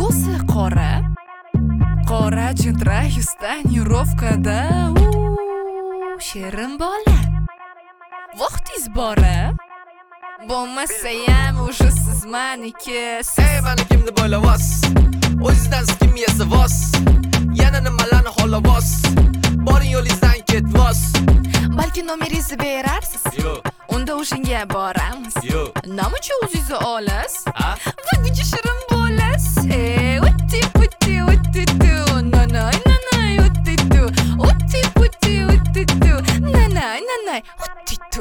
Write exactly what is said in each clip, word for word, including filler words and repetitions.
ko'zi qora, qora jintra tonirovkada. Shirin bola, vaqtingiz bora, bo'lmasayam уже siz maniki. Ey manikim deb o'ylayapsiz, o'zingizdan siz kim yesa vos, yana nimalarni xohlayapsiz, boring yo'lingizdan ketmos. Balki nomeringizni berarsiz, Yo'q, unda o'shanga boramiz. yo'q. Nima o'zingizni olasiz? Ha? Va buncha shirin bo'lasiz. Ey, utti putti utti tu, nanay nanay utti tu, utti putti utti tu, nanay nanay utti tu.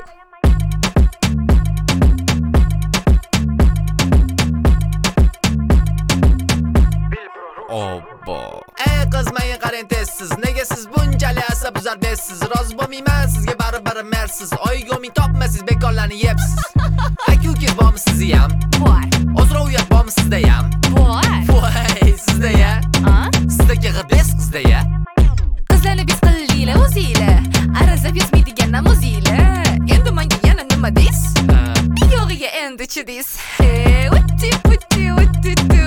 Obbo. Ey qiz, menga qarang tezsiz, nega siz bunchalik asabzor besiz? Rozi bo'lmayman sizga baribir mersiz. Oyiga ming topmasiz, bekorlarni yebsiz. Aka-uka bormi sizni ham? Bor. Ozroq uyat bormi sizda ham? Bor. Voy, sizda ya? Ha? Sizdagi g'ibes qizda ya? Qizlarni biz qildinglar o'zinglar, arazlab yozmaydigandan o'zinglar. Endi menga yana nima deysiz? Yog'iga endi chi deysiz. Hey, utti putti utti tu.